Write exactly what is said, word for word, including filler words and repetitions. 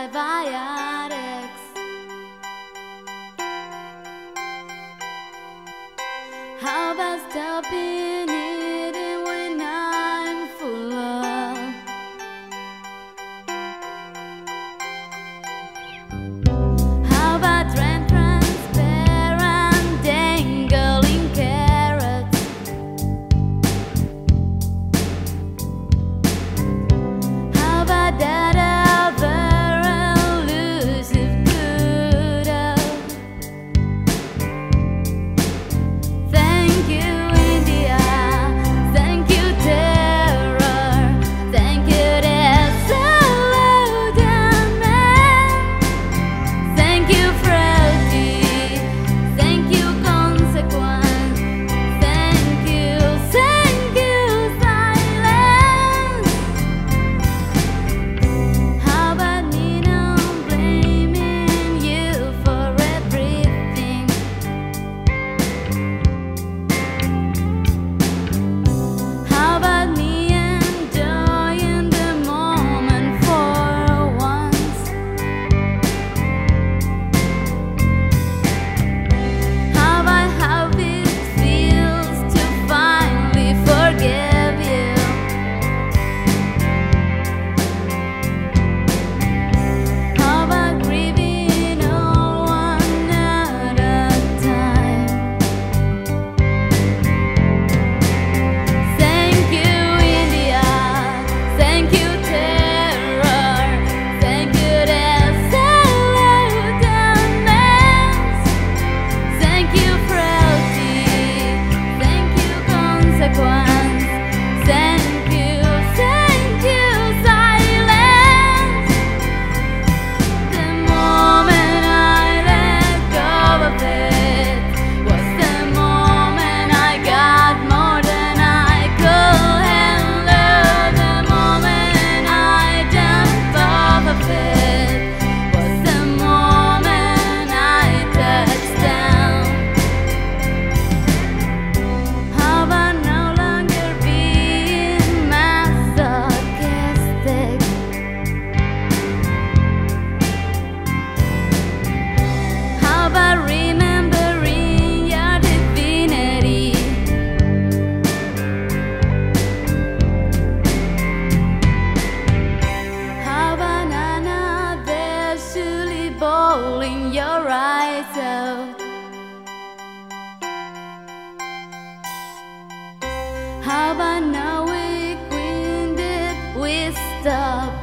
antibiotics. How about stopping eating when I'm full of? How about trans transparent dangling carrots? How about that ever elusive poodle? Thank you, India. Thank you, terror. Thank you, absolute man. Thank you, frailty. Thank you, consequence. Thank you, thank you, silence. How about me now blaming you for everything? How about me enjoying the moment for once? How about how it feels to finally forgive you? How about grieving all one at a time? Thank you, India. Thank you, terror. Thank you, absolute immense. Thank you, frailty. Thank you, consequence. Thank you, thank you, silence. The moment I let go of it was the moment I got more than I could handle. The moment I jumped off of it was the moment I touched down. How about no longer being masochistic? How about remembering your divinity? How about another silly bowling your eyes out? How about now we queen did we stop?